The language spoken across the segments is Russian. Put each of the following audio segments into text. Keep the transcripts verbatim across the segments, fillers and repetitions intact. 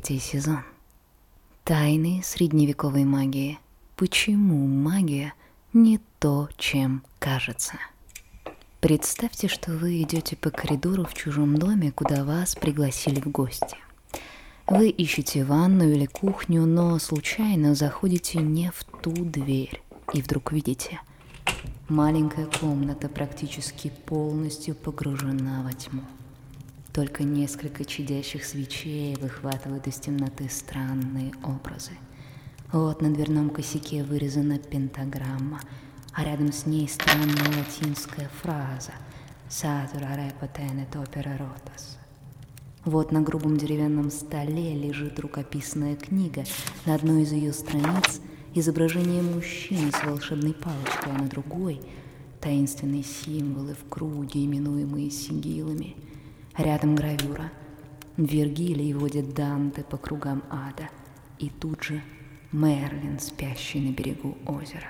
Третий сезон. Тайны средневековой магии. Почему магия не то, чем кажется? Представьте, что вы идете по коридору в чужом доме, куда вас пригласили в гости. Вы ищете ванную или кухню, но случайно заходите не в ту дверь. И вдруг видите, маленькая комната практически полностью погружена во тьму. Только несколько чадящих свечей выхватывают из темноты странные образы. Вот на дверном косяке вырезана пентаграмма, а рядом с ней странная латинская фраза «Satura repotenet opera rotas». Вот на грубом деревянном столе лежит рукописная книга. На одной из ее страниц изображение мужчины с волшебной палочкой, а на другой — таинственные символы в круге, именуемые сигилами. Рядом гравюра. Вергилий водит Данте по кругам ада. И тут же Мерлин, спящий на берегу озера.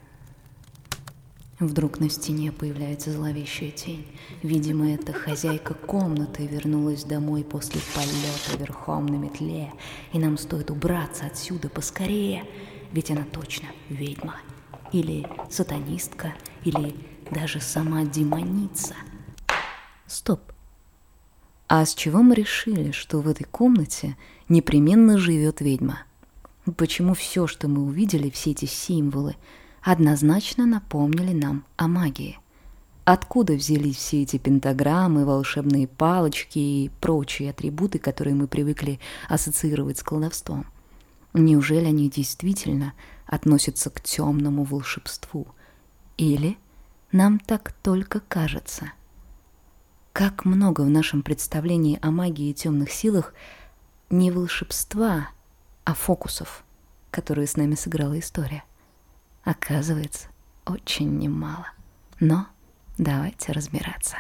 Вдруг на стене появляется зловещая тень. Видимо, эта хозяйка комнаты вернулась домой после полета верхом на метле, и нам стоит убраться отсюда поскорее, ведь она точно ведьма. Или сатанистка, или даже сама демоница. Стоп. А с чего мы решили, что в этой комнате непременно живет ведьма? Почему все, что мы увидели, все эти символы, однозначно напомнили нам о магии? Откуда взялись все эти пентаграммы, волшебные палочки и прочие атрибуты, которые мы привыкли ассоциировать с колдовством? Неужели они действительно относятся к темному волшебству? Или нам так только кажется? Как много в нашем представлении о магии и темных силах не волшебства, а фокусов, которые с нами сыграла история. Оказывается, очень немало. Но давайте разбираться.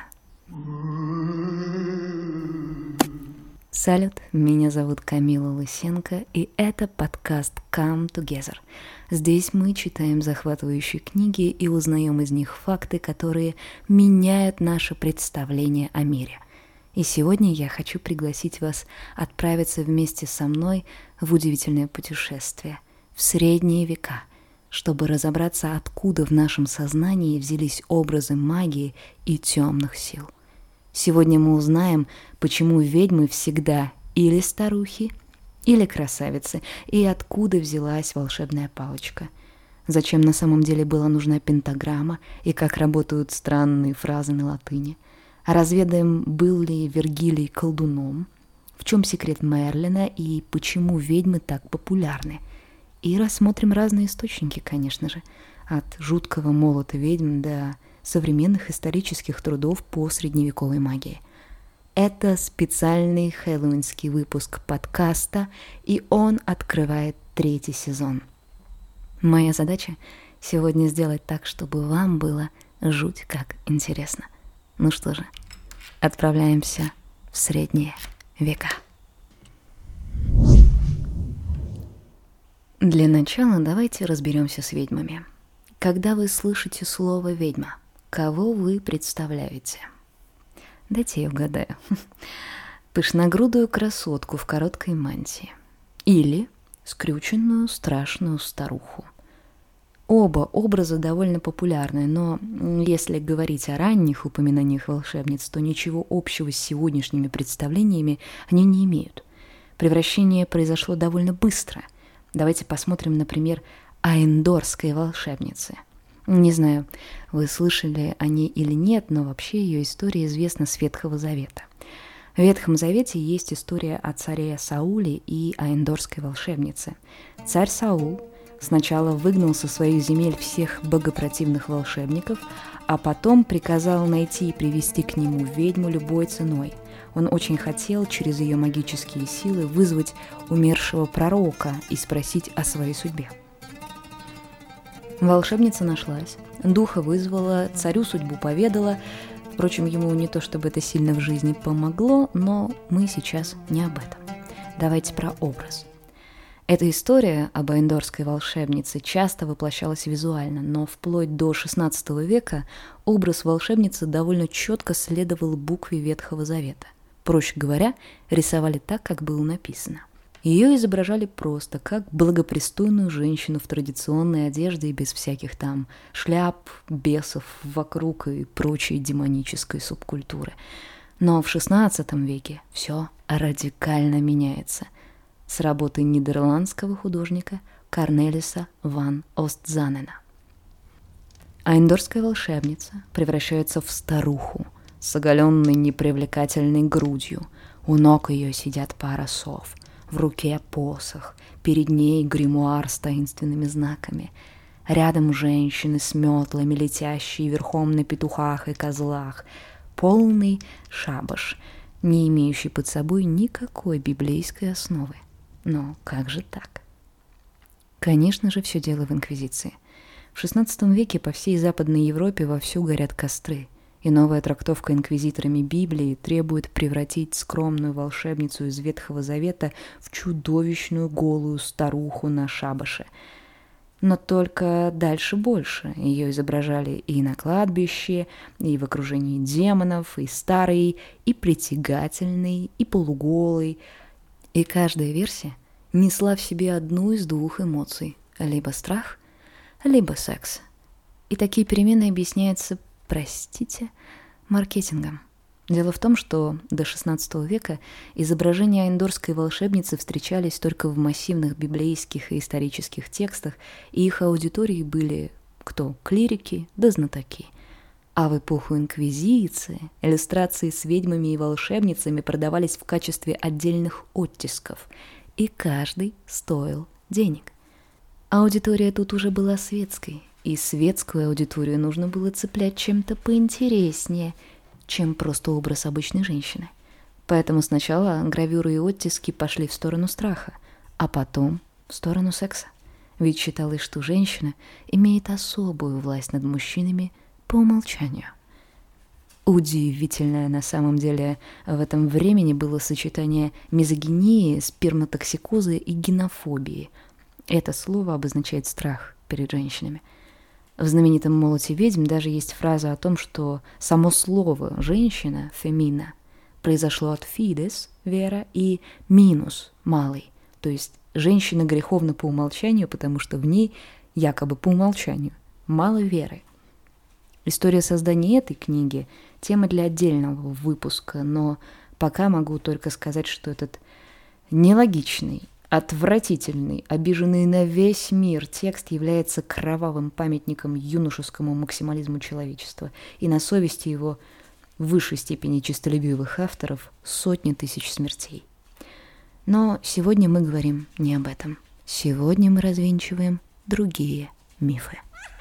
Салют, меня зовут Камила Лысенко, и это подкаст Come Together. Здесь мы читаем захватывающие книги и узнаем из них факты, которые меняют наше представление о мире. И сегодня я хочу пригласить вас отправиться вместе со мной в удивительное путешествие в средние века, чтобы разобраться, откуда в нашем сознании взялись образы магии и темных сил. Сегодня мы узнаем, почему ведьмы всегда или старухи, или красавицы, и откуда взялась волшебная палочка. Зачем на самом деле была нужна пентаграмма, и как работают странные фразы на латыни. Разведаем, был ли Вергилий колдуном, в чем секрет Мерлина и почему ведьмы так популярны. И рассмотрим разные источники, конечно же, от жуткого молота ведьм до современных исторических трудов по средневековой магии. Это специальный хэллоуинский выпуск подкаста, и он открывает третий сезон. Моя задача сегодня сделать так, чтобы вам было жуть как интересно. Ну что же, отправляемся в средние века. Для начала давайте разберемся с ведьмами. Когда вы слышите слово «ведьма», кого вы представляете? Дайте я угадаю. Пышногрудую красотку в короткой мантии. Или скрюченную страшную старуху. Оба образа довольно популярны, но если говорить о ранних упоминаниях волшебниц, то ничего общего с сегодняшними представлениями они не имеют. Превращение произошло довольно быстро. Давайте посмотрим, например, о эндорской волшебнице. Не знаю, вы слышали о ней или нет, но вообще ее история известна с Ветхого Завета. В Ветхом Завете есть история о царе Сауле и о эндорской волшебнице. Царь Саул сначала выгнал со своих земель всех богопротивных волшебников, а потом приказал найти и привести к нему ведьму любой ценой. Он очень хотел через ее магические силы вызвать умершего пророка и спросить о своей судьбе. Волшебница нашлась, духа вызвала, царю судьбу поведала. Впрочем, ему не то чтобы это сильно в жизни помогло, но мы сейчас не об этом. Давайте про образ. Эта история об эндорской волшебнице часто воплощалась визуально, но вплоть до шестнадцатого века образ волшебницы довольно четко следовал букве Ветхого Завета. Проще говоря, рисовали так, как было написано. Ее изображали просто как благопристойную женщину в традиционной одежде и без всяких там шляп, бесов вокруг и прочей демонической субкультуры. Но в шестнадцатом веке все радикально меняется. С работы нидерландского художника Корнелиса ван Остзанена. Айндорская волшебница превращается в старуху с оголенной непривлекательной грудью. У ног ее сидят пара сов, в руке посох, перед ней гримуар с таинственными знаками. Рядом женщины с метлами, летящие верхом на петухах и козлах. Полный шабаш, не имеющий под собой никакой библейской основы. Но как же так? Конечно же, все дело в инквизиции. В шестнадцатом веке по всей Западной Европе вовсю горят костры, и новая трактовка инквизиторами Библии требует превратить скромную волшебницу из Ветхого Завета в чудовищную голую старуху на шабаше. Но только дальше больше. Ее изображали и на кладбище, и в окружении демонов, и старой, и притягательной, и полуголой. И каждая версия несла в себе одну из двух эмоций – либо страх, либо секс. И такие перемены объясняются, простите, маркетингом. Дело в том, что до шестнадцатого века изображения айндорской волшебницы встречались только в массивных библейских и исторических текстах, и их аудиторией были кто? Клирики да знатоки. А в эпоху инквизиции иллюстрации с ведьмами и волшебницами продавались в качестве отдельных оттисков, и каждый стоил денег. Аудитория тут уже была светской, и светскую аудиторию нужно было цеплять чем-то поинтереснее, чем просто образ обычной женщины. Поэтому сначала гравюры и оттиски пошли в сторону страха, а потом в сторону секса. Ведь считалось, что женщина имеет особую власть над мужчинами по умолчанию. Удивительное на самом деле в этом времени было сочетание мизогинии, сперматоксикоза и генофобии. Это слово обозначает страх перед женщинами. В знаменитом «Молоте ведьм» даже есть фраза о том, что само слово «женщина» «фемина» произошло от «фидес» — «вера» и «минус» — «малый», то есть женщина греховна по умолчанию, потому что в ней, якобы по умолчанию, мало веры. История создания этой книги – тема для отдельного выпуска, но пока могу только сказать, что этот нелогичный, отвратительный, обиженный на весь мир текст является кровавым памятником юношескому максимализму человечества, и на совести его в высшей степени честолюбивых авторов сотни тысяч смертей. Но сегодня мы говорим не об этом. Сегодня мы развенчиваем другие мифы.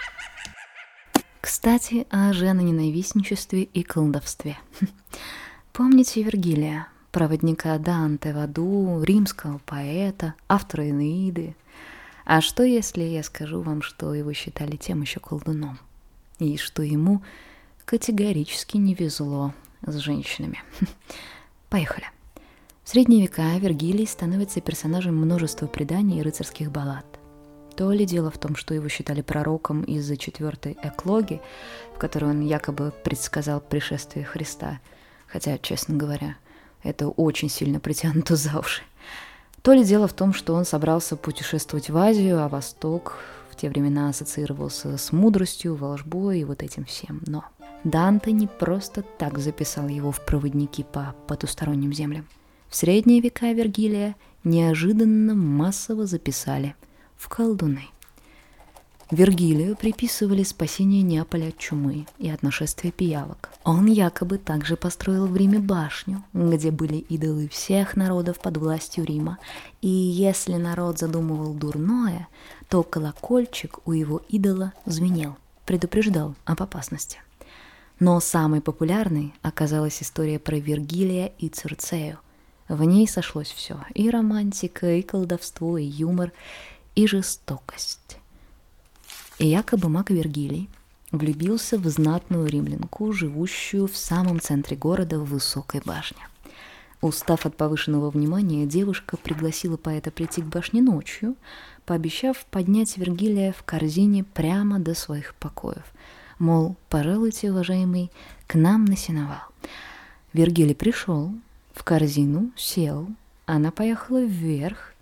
Кстати, о женоненавистничестве и колдовстве. Помните Вергилия, проводника Данте в аду, римского поэта, автора Энеиды? А что, если я скажу вам, что его считали тем еще колдуном, и что ему категорически не везло с женщинами? Поехали. В средние века Вергилий становится персонажем множества преданий и рыцарских баллад. То ли дело в том, что его считали пророком из-за четвертой эклоги, в которой он якобы предсказал пришествие Христа, хотя, честно говоря, это очень сильно притянуто за уши. То ли дело в том, что он собрался путешествовать в Азию, а Восток в те времена ассоциировался с мудростью, волшбой и вот этим всем. Но Данте не просто так записал его в проводники по потусторонним землям. В средние века Вергилия неожиданно массово записали в колдуны. Вергилию приписывали спасение Неаполя от чумы и от нашествия пиявок. Он якобы также построил в Риме башню, где были идолы всех народов под властью Рима, и если народ задумывал дурное, то колокольчик у его идола звенел, предупреждал об опасности. Но самой популярной оказалась история про Вергилия и Цирцею. В ней сошлось все – и романтика, и колдовство, и юмор, и жестокость. И якобы маг Вергилий влюбился в знатную римлянку, живущую в самом центре города в высокой башне. Устав от повышенного внимания, девушка пригласила поэта прийти к башне ночью, пообещав поднять Вергилия в корзине прямо до своих покоев. Мол, пожалуйте, уважаемый, к нам на сеновал. Вергилий пришел, в корзину сел, она поехала вверх,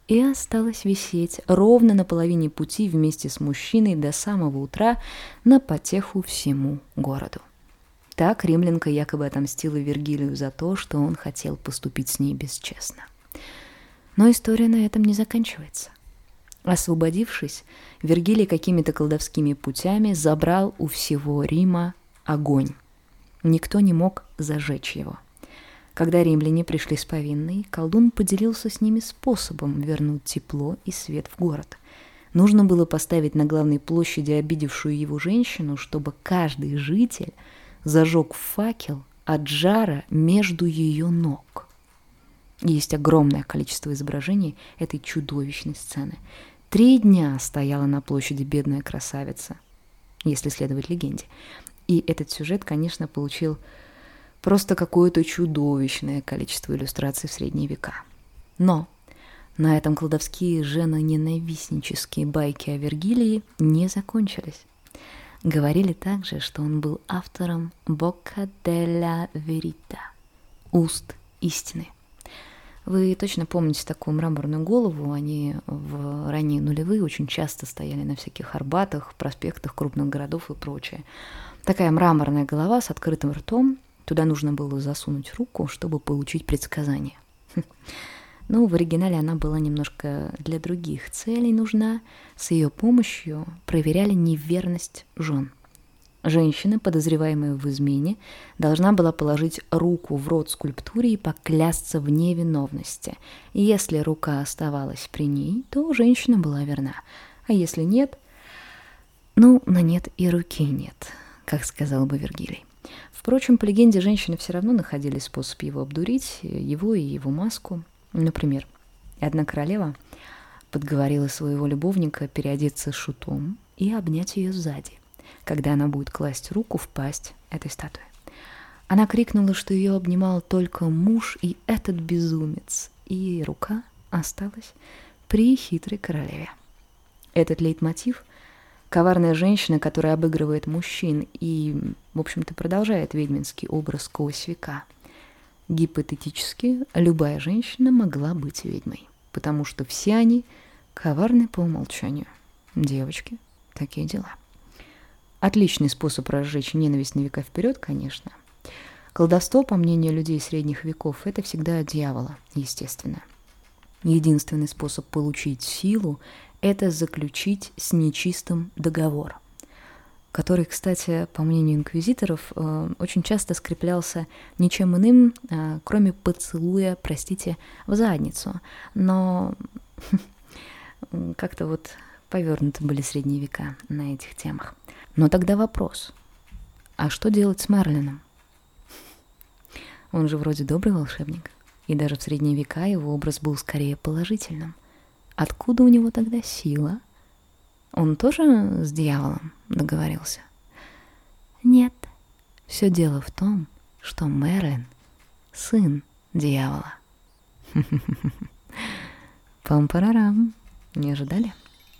и осталась висеть ровно на половине пути вместе с мужчиной до самого утра на потеху всему городу. Так римлянка якобы отомстила Вергилию за то, что он хотел поступить с ней бесчестно. Но история на этом не заканчивается. Освободившись, Вергилий какими-то колдовскими путями забрал у всего Рима огонь. Никто не мог зажечь его. Когда римляне пришли с повинной, колдун поделился с ними способом вернуть тепло и свет в город. Нужно было поставить на главной площади обидевшую его женщину, чтобы каждый житель зажег факел от жара между ее ног. Есть огромное количество изображений этой чудовищной сцены. Три дня стояла на площади бедная красавица, если следовать легенде. И этот сюжет, конечно, получил просто какое-то чудовищное количество иллюстраций в средние века. Но на этом колдовские женоненавистнические байки о Вергилии не закончились. Говорили также, что он был автором «Bocca della Verità» – «Уст истины». Вы точно помните такую мраморную голову, они в ранние нулевые очень часто стояли на всяких Арбатах, проспектах крупных городов и прочее. Такая мраморная голова с открытым ртом, туда нужно было засунуть руку, чтобы получить предсказание. Ну, в оригинале она была немножко для других целей нужна, с ее помощью проверяли неверность жен. Женщина, подозреваемая в измене, должна была положить руку в рот скульптуре и поклясться в невиновности. И если рука оставалась при ней, то женщина была верна. А если нет, ну, на нет и руки нет, как сказал бы Вергилий. Впрочем, по легенде, женщины все равно находили способ его обдурить, его и его маску. Например, одна королева подговорила своего любовника переодеться шутом и обнять ее сзади, когда она будет класть руку в пасть этой статуи. Она крикнула, что ее обнимал только муж и этот безумец, и рука осталась при хитрой королеве. Этот лейтмотив — коварная женщина, которая обыгрывает мужчин и, в общем-то, продолжает ведьминский образ сквозь века. Гипотетически, любая женщина могла быть ведьмой, потому что все они коварны по умолчанию. Девочки, такие дела. Отличный способ разжечь ненависть на века вперед, конечно. Колдовство, по мнению людей средних веков, это всегда от дьявола, естественно. Единственный способ получить силу – это заключить с нечистым договор, который, кстати, по мнению инквизиторов, очень часто скреплялся ничем иным, кроме поцелуя, простите, в задницу. Но как-то вот повернуты были средние века на этих темах. Но тогда вопрос, а что делать с Мерлином? Он же вроде добрый волшебник, и даже в средние века его образ был скорее положительным. Откуда у него тогда сила? Он тоже с дьяволом договорился? Нет, все дело в том, что Мерлин — сын дьявола. Пам-парарам, не ожидали?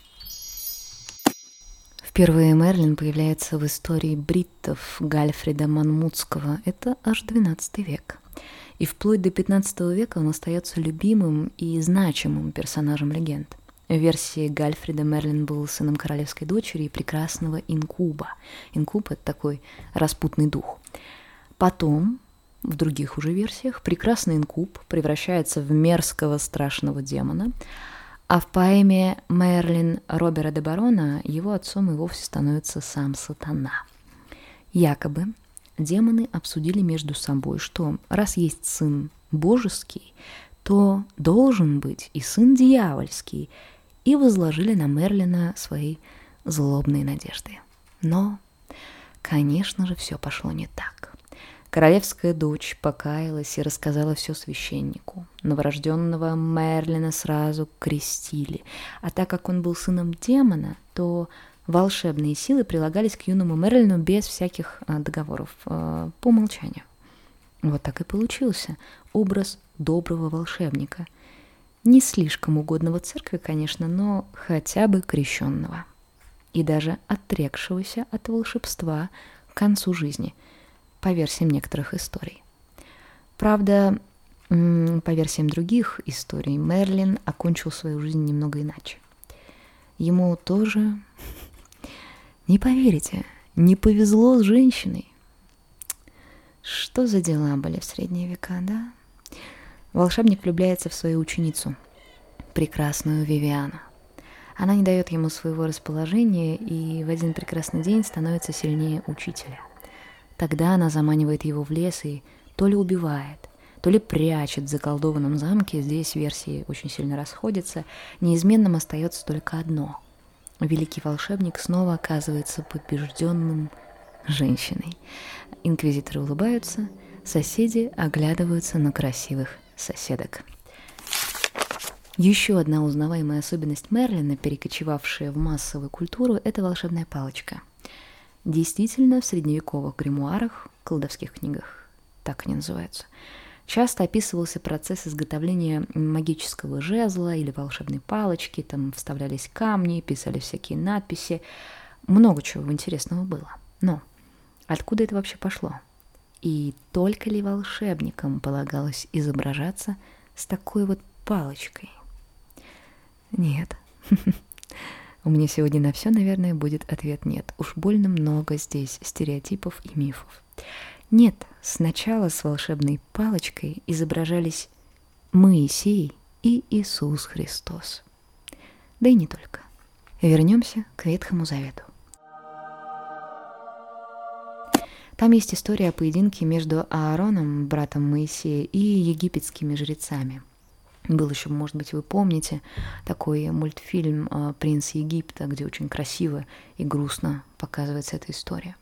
Впервые Мерлин появляется в истории бриттов Гальфрида Монмутского. Это аж двенадцатый век. И вплоть до пятнадцатого века он остается любимым и значимым персонажем легенд. В версии Гальфрида Мерлин был сыном королевской дочери и прекрасного инкуба. Инкуб — это такой распутный дух. Потом, в других уже версиях, прекрасный инкуб превращается в мерзкого страшного демона, а в поэме «Мерлин» Робера де Барона его отцом и вовсе становится сам сатана. Якобы демоны обсудили между собой, что раз есть сын божеский, то должен быть и сын дьявольский, и возложили на Мерлина свои злобные надежды. Но, конечно же, все пошло не так. Королевская дочь покаялась и рассказала все священнику. Новорожденного Мерлина сразу крестили, а так как он был сыном демона, то волшебные силы прилагались к юному Мерлину без всяких а, договоров, а, по умолчанию. Вот так и получился образ доброго волшебника. Не слишком угодного церкви, конечно, но хотя бы крещенного. И даже отрекшегося от волшебства к концу жизни, по версиям некоторых историй. Правда, По версиям других историй, Мерлин окончил свою жизнь немного иначе. Ему тоже, не поверите, не повезло с женщиной. Что за дела были в средние века, да? Волшебник влюбляется в свою ученицу, прекрасную Вивиану. Она не дает ему своего расположения и в один прекрасный день становится сильнее учителя. Тогда она заманивает его в лес и то ли убивает, то ли прячет в заколдованном замке. Здесь версии очень сильно расходятся. Неизменным остается только одно. Великий волшебник снова оказывается побежденным женщиной. Инквизиторы улыбаются, соседи оглядываются на красивых соседок. Еще одна узнаваемая особенность Мерлина, перекочевавшая в массовую культуру, это волшебная палочка. Действительно, в средневековых гримуарах, колдовских книгах, так они называются, часто описывался процесс изготовления магического жезла или волшебной палочки, там вставлялись камни, писали всякие надписи, много чего интересного было. Но откуда это вообще пошло? И только ли волшебникам полагалось изображаться с такой вот палочкой? Нет. У меня сегодня на все, наверное, будет ответ нет. Уж больно много здесь стереотипов и мифов. Нет, сначала с волшебной палочкой изображались Моисей и Иисус Христос. Да и не только. Вернемся к Ветхому Завету. Там есть история о поединке между Аароном, братом Моисея, и египетскими жрецами. Был еще, может быть, вы помните, такой мультфильм «Принц Египта», где очень красиво и грустно показывается эта история.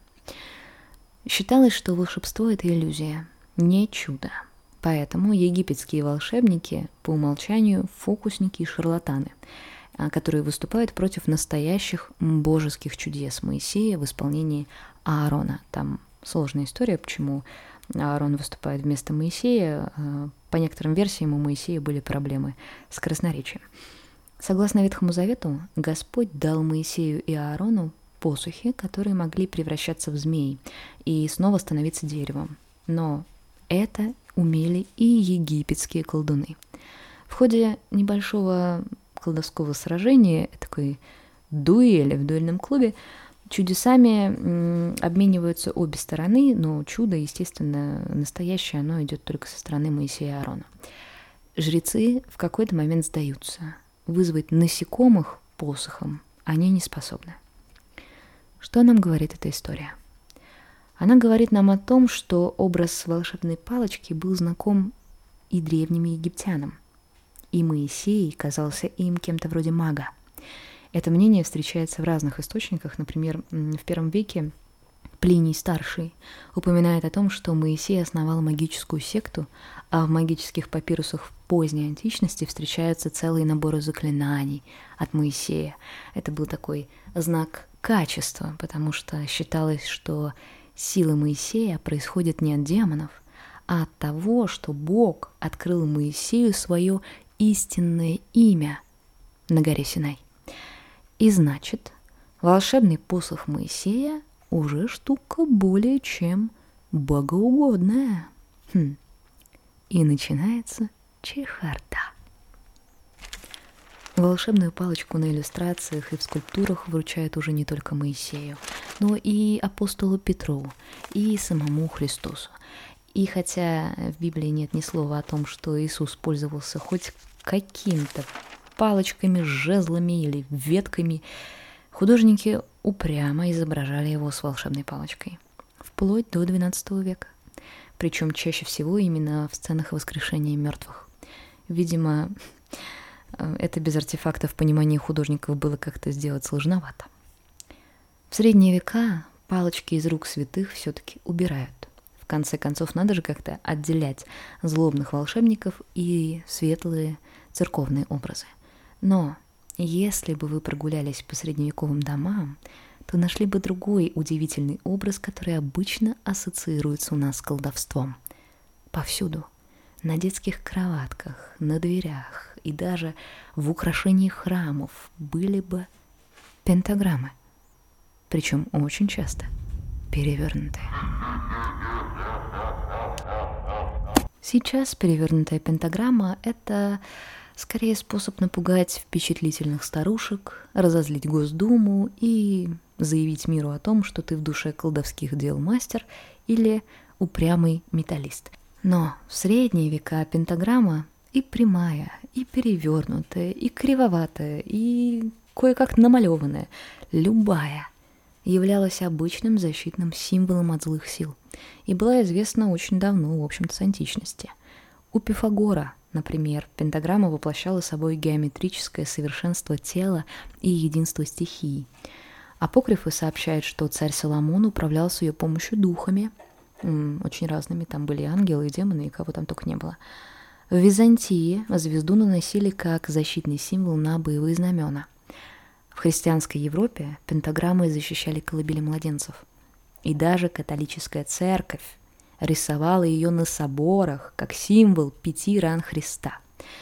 Считалось, что волшебство — это иллюзия, не чудо. Поэтому египетские волшебники по умолчанию фокусники и шарлатаны, которые выступают против настоящих божеских чудес Моисея в исполнении Аарона. Там сложная история, почему Аарон выступает вместо Моисея. По некоторым версиям у Моисея были проблемы с красноречием. Согласно Ветхому Завету, Господь дал Моисею и Аарону посохи, которые могли превращаться в змей и снова становиться деревом. Но это умели и египетские колдуны. В ходе небольшого колдовского сражения, такой дуэли в дуэльном клубе, чудесами м, обмениваются обе стороны, но чудо, естественно, настоящее, оно идет только со стороны Моисея и Аарона. Жрецы в какой-то момент сдаются. Вызвать насекомых посохом они не способны. Что нам говорит эта история? Она говорит нам о том, что образ волшебной палочки был знаком и древним египтянам, и Моисей казался им кем-то вроде мага. Это мнение встречается в разных источниках. Например, в первом веке Плиний Старший упоминает о том, что Моисей основал магическую секту, а в магических папирусах в поздней античности встречаются целые наборы заклинаний от Моисея. Это был такой знак качества, потому что считалось, что сила Моисея происходит не от демонов, а от того, что Бог открыл Моисею свое истинное имя на горе Синай. И значит, волшебный посох Моисея уже штука более чем богоугодная. Хм. И начинается чехарда. Волшебную палочку на иллюстрациях и в скульптурах вручают уже не только Моисею, но и апостолу Петру, и самому Христосу. И хотя в Библии нет ни слова о том, что Иисус пользовался хоть каким-то палочками, жезлами или ветками, художники упрямо изображали его с волшебной палочкой, вплоть до двенадцатого века. Причем чаще всего именно в сценах воскрешения мертвых. Видимо, это без артефактов в понимании художников было как-то сделать сложновато. В средние века палочки из рук святых все-таки убирают. В конце концов, надо же как-то отделять злобных волшебников и светлые церковные образы. Но если бы вы прогулялись по средневековым домам, то нашли бы другой удивительный образ, который обычно ассоциируется у нас с колдовством. Повсюду, на детских кроватках, на дверях и даже в украшении храмов были бы пентаграммы, причем очень часто перевернутые. Сейчас перевернутая пентаграмма — это скорее способ напугать впечатлительных старушек, разозлить Госдуму и заявить миру о том, что ты в душе колдовских дел мастер или упрямый металлист. Но в средние века пентаграмма и прямая, и перевернутая, и кривоватая, и кое-как намалеванная, любая, являлась обычным защитным символом от злых сил и была известна очень давно, в общем-то, с античности. У Пифагора, например, пентаграмма воплощала собой геометрическое совершенство тела и единство стихий. Апокрифы сообщают, что царь Соломон управлял с ее помощью духами, очень разными, там были ангелы и демоны, и кого там только не было. В Византии звезду наносили как защитный символ на боевые знамена. В христианской Европе пентаграммой защищали колыбели младенцев. И даже католическая церковь рисовала ее на соборах как символ пяти ран Христа.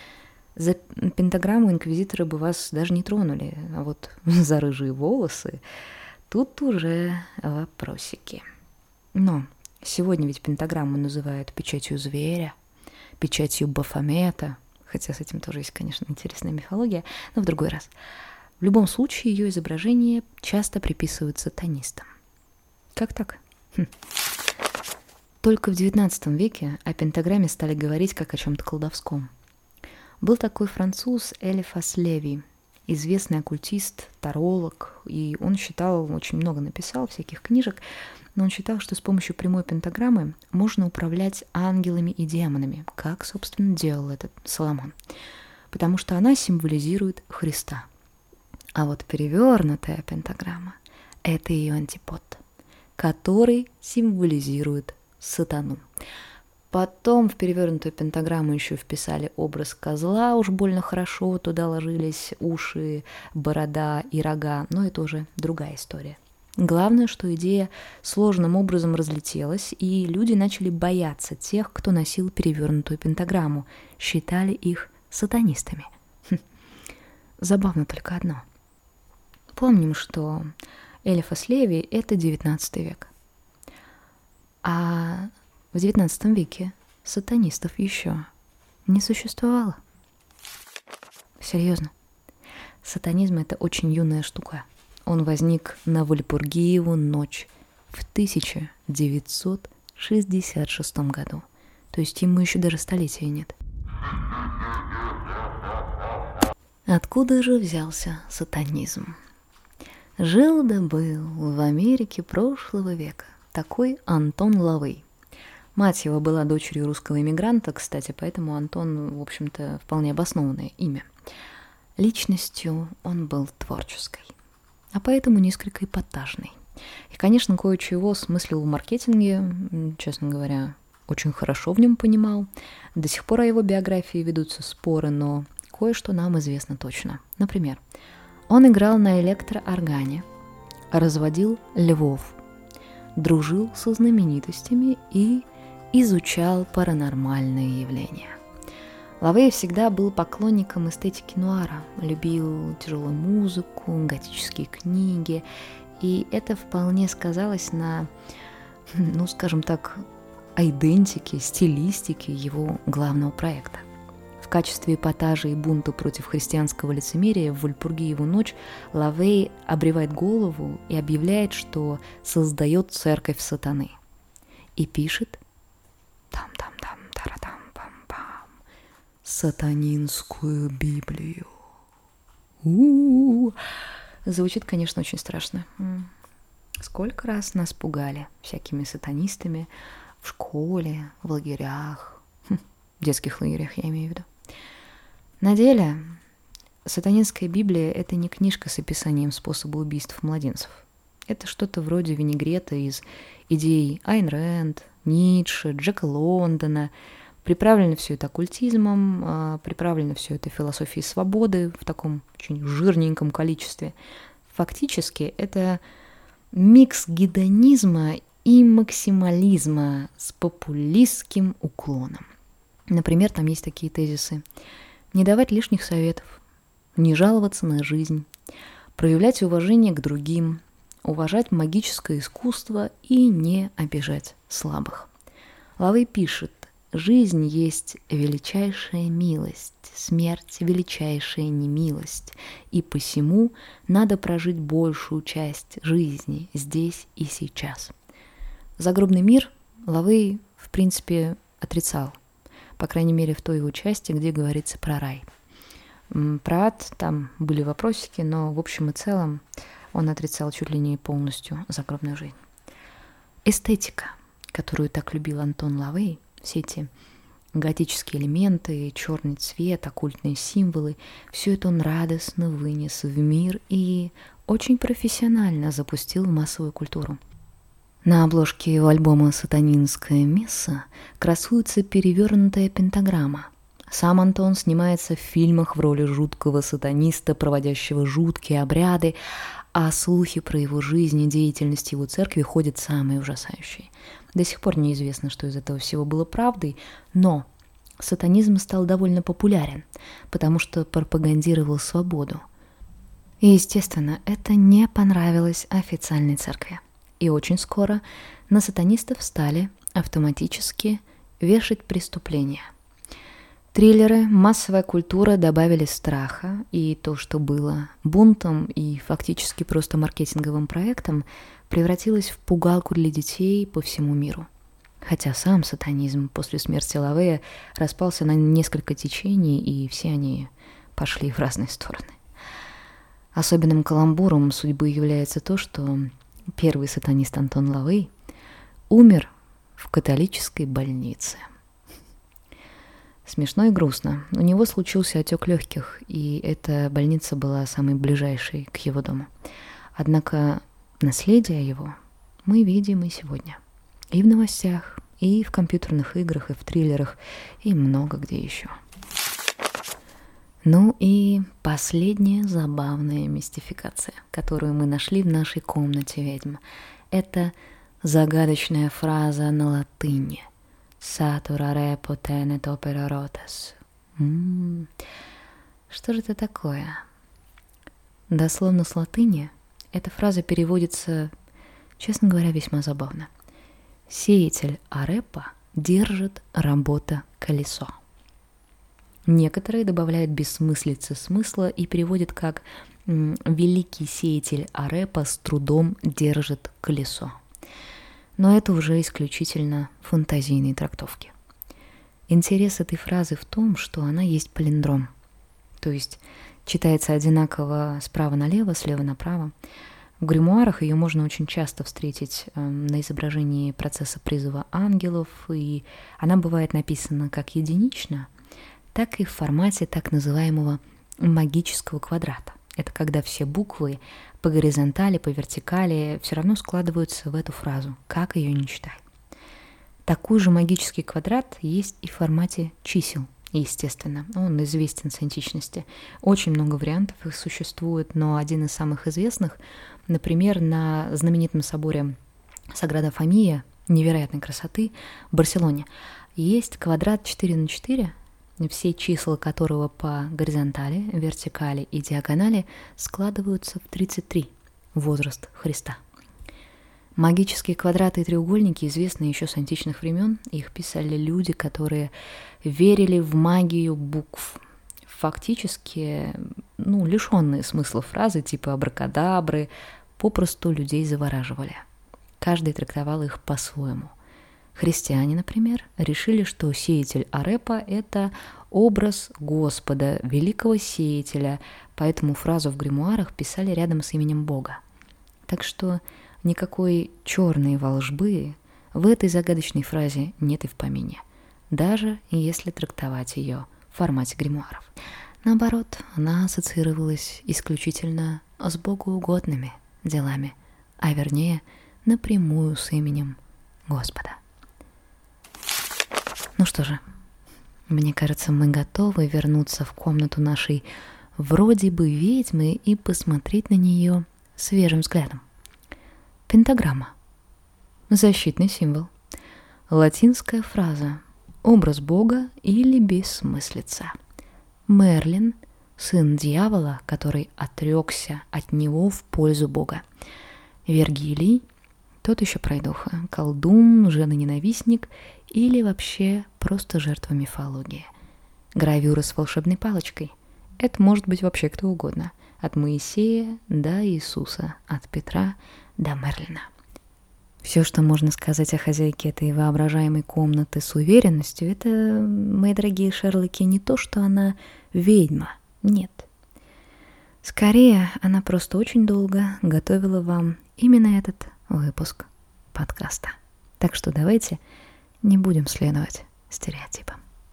За пентаграмму инквизиторы бы вас даже не тронули, а вот за рыжие волосы тут уже вопросики. Но сегодня ведь пентаграмму называют печатью зверя, печатью Бафомета, хотя с этим тоже есть, конечно, интересная мифология, но в другой раз. В любом случае, ее изображение часто приписывают сатанистам. Как так? Хм. Только в девятнадцатом веке о пентаграмме стали говорить как о чем-то колдовском. Был такой француз Элифас Леви, известный оккультист, таролог, и он считал, очень много написал всяких книжек, но он считал, что с помощью прямой пентаграммы можно управлять ангелами и демонами, как, собственно, делал этот Соломон, потому что она символизирует Христа. А вот перевернутая пентаграмма — это ее антипод, который символизирует сатану. Потом в перевернутую пентаграмму еще вписали образ козла, уж больно хорошо туда ложились уши, борода и рога, но это уже другая история. Главное, что идея сложным образом разлетелась, и люди начали бояться тех, кто носил перевернутую пентаграмму, считали их сатанистами. Хм. Забавно только одно. Помним, что Элифас Леви — это девятнадцатый век. А в девятнадцатом веке сатанистов еще не существовало. Серьезно. Сатанизм — это очень юная штука. Он возник на Вальпургиеву ночь в тысяча девятьсот шестьдесят шестом году. То есть ему еще даже столетия нет. Откуда же взялся сатанизм? Жил да был в Америке прошлого века такой Антон Лавей. Мать его была дочерью русского иммигранта, кстати, поэтому Антон, в общем-то, вполне обоснованное имя. Личностью он был творческой, а поэтому несколько эпатажной. И, конечно, кое-чего смыслил в маркетинге, честно говоря, очень хорошо в нем понимал. До сих пор о его биографии ведутся споры, но кое-что нам известно точно. Например, он играл на электрооргане, разводил львов, дружил со знаменитостями и изучал паранормальные явления. Лавей всегда был поклонником эстетики нуара, любил тяжелую музыку, готические книги, и это вполне сказалось на, ну, скажем так, айдентике, стилистике его главного проекта. В качестве эпатажа и бунта против христианского лицемерия в Вальпургиеву ночь Лавей обревает голову и объявляет, что создает церковь сатаны. И пишет там-там-там, тара-там-пам-пам, сатанинскую Библию. У-у-у. Звучит, конечно, очень страшно. Сколько раз нас пугали всякими сатанистами в школе, в лагерях, в детских лагерях, я имею в виду. На деле, сатанинская Библия — это не книжка с описанием способа убийств младенцев. Это что-то вроде винегрета из идей Айн Рэнд, Ницше, Джека Лондона. Приправлено все это оккультизмом, приправлено все это философией свободы в таком очень жирненьком количестве. Фактически это микс гедонизма и максимализма с популистским уклоном. Например, там есть такие тезисы: не давать лишних советов, не жаловаться на жизнь, проявлять уважение к другим, уважать магическое искусство и не обижать слабых. Лавей пишет: жизнь есть величайшая милость, смерть – величайшая немилость, и посему надо прожить большую часть жизни здесь и сейчас. Загробный мир Лавей, в принципе, отрицал, по крайней мере, в той его части, где говорится про рай. Про ад там были вопросики, но в общем и целом он отрицал чуть ли не полностью загробную жизнь. Эстетика, которую так любил Антон Лавей, все эти готические элементы, черный цвет, оккультные символы, все это он радостно вынес в мир и очень профессионально запустил в массовую культуру. На обложке его альбома «Сатанинская месса» красуется перевернутая пентаграмма. Сам Антон снимается в фильмах в роли жуткого сатаниста, проводящего жуткие обряды, а слухи про его жизнь и деятельность его церкви ходят самые ужасающие. До сих пор неизвестно, что из этого всего было правдой, но сатанизм стал довольно популярен, потому что пропагандировал свободу. И, естественно, это не понравилось официальной церкви. И очень скоро на сатанистов стали автоматически вешать преступления. Триллеры, массовая культура добавили страха, и то, что было бунтом и фактически просто маркетинговым проектом, превратилось в пугалку для детей по всему миру. Хотя сам сатанизм после смерти Лавея распался на несколько течений, и все они пошли в разные стороны. Особенным каламбуром судьбы является то, что первый сатанист Антон Лавей умер в католической больнице. Смешно и грустно. У него случился отек легких, и эта больница была самой ближайшей к его дому. Однако наследие его мы видим и сегодня. И в новостях, и в компьютерных играх, и в триллерах, и много где еще. Ну и последняя забавная мистификация, которую мы нашли в нашей комнате ведьм. Это загадочная фраза на латыни. «Satura repo tenet opera rotas». М-м-м. Что же это такое? Дословно с латыни эта фраза переводится, честно говоря, весьма забавно. «Сеятель арепа держит работа колесо». Некоторые добавляют бессмыслицы смысла и переводят как «великий сеятель арепа с трудом держит колесо». Но это уже исключительно фантазийные трактовки. Интерес этой фразы в том, что она есть палиндром, то есть читается одинаково справа налево, слева направо. В гримуарах ее можно очень часто встретить э, на изображении процесса призыва ангелов, и она бывает написана как единично, так и в формате так называемого магического квадрата. Это когда все буквы по горизонтали, по вертикали все равно складываются в эту фразу, как ее ни читай. Такой же магический квадрат есть и в формате чисел, естественно. Он известен с античности. Очень много вариантов их существует, но один из самых известных, например, на знаменитом соборе Саграда Фамилия невероятной красоты в Барселоне есть квадрат четыре на четыре, все числа которого по горизонтали, вертикали и диагонали складываются в тридцать три, возраст Христа. Магические квадраты и треугольники известны еще с античных времен. Их писали люди, которые верили в магию букв. Фактически, ну, лишенные смысла фразы типа абракадабры попросту людей завораживали. Каждый трактовал их по-своему. Христиане, например, решили, что сеятель арепа – это образ Господа, великого сеятеля, поэтому фразу в гримуарах писали рядом с именем Бога. Так что никакой черной волжбы в этой загадочной фразе нет и в помине, даже если трактовать ее в формате гримуаров. Наоборот, она ассоциировалась исключительно с богоугодными делами, а вернее напрямую с именем Господа. Ну что же, мне кажется, мы готовы вернуться в комнату нашей вроде бы ведьмы и посмотреть на нее свежим взглядом. Пентаграмма. Защитный символ. Латинская фраза. Образ Бога или бессмыслица. Мерлин, сын дьявола, который отрекся от него в пользу Бога. Вергилий, тот еще пройдоха, колдун, женоненавистник или вообще просто жертва мифологии. Гравюра с волшебной палочкой. Это может быть вообще кто угодно. От Моисея до Иисуса, от Петра до Мерлина. Все, что можно сказать о хозяйке этой воображаемой комнаты с уверенностью, это, мои дорогие Шерлоки, не то, что она ведьма. Нет. Скорее, она просто очень долго готовила вам именно этот выпуск подкаста. Так что давайте не будем следовать стереотипам.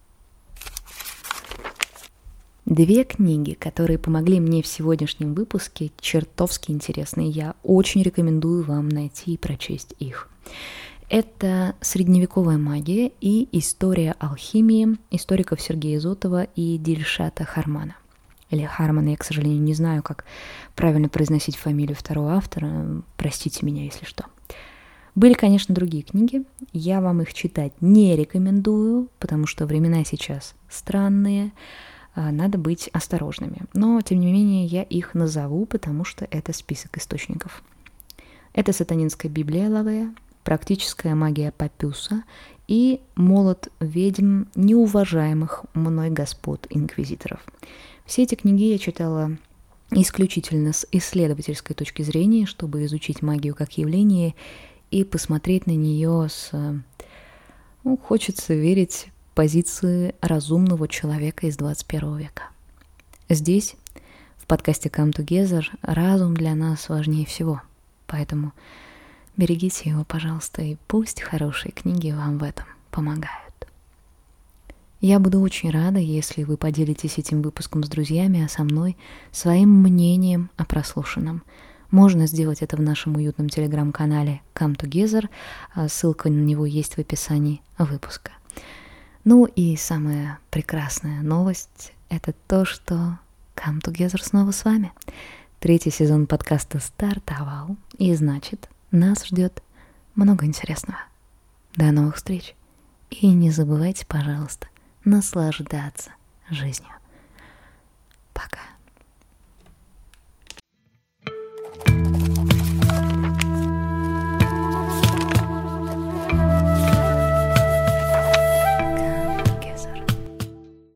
Две книги, которые помогли мне в сегодняшнем выпуске, чертовски интересные. Я очень рекомендую вам найти и прочесть их. Это «Средневековая магия» и «История алхимии» историков Сергея Изотова и Дильшата Хармана. Или Хармана, я, к сожалению, не знаю, как правильно произносить фамилию второго автора. Простите меня, если что. Были, конечно, другие книги. Я вам их читать не рекомендую, потому что времена сейчас странные. Надо быть осторожными. Но, тем не менее, я их назову, потому что это список источников. Это «Сатанинская Библия» Лавея, «Практическая магия Папюса» и «Молот ведьм неуважаемых мной господ инквизиторов». Все эти книги я читала исключительно с исследовательской точки зрения, чтобы изучить магию как явление и посмотреть на нее с... Ну, хочется верить... позиции разумного человека из двадцать первого века. Здесь, в подкасте Come Together, разум для нас важнее всего. Поэтому берегите его, пожалуйста, и пусть хорошие книги вам в этом помогают. Я буду очень рада, если вы поделитесь этим выпуском с друзьями, а со мной своим мнением о прослушанном. Можно сделать это в нашем уютном телеграм-канале Come Together, ссылка на него есть в описании выпуска. Ну и самая прекрасная новость – это то, что Come Together снова с вами. Третий сезон подкаста стартовал, и значит, нас ждет много интересного. До новых встреч. И не забывайте, пожалуйста, наслаждаться жизнью. Пока.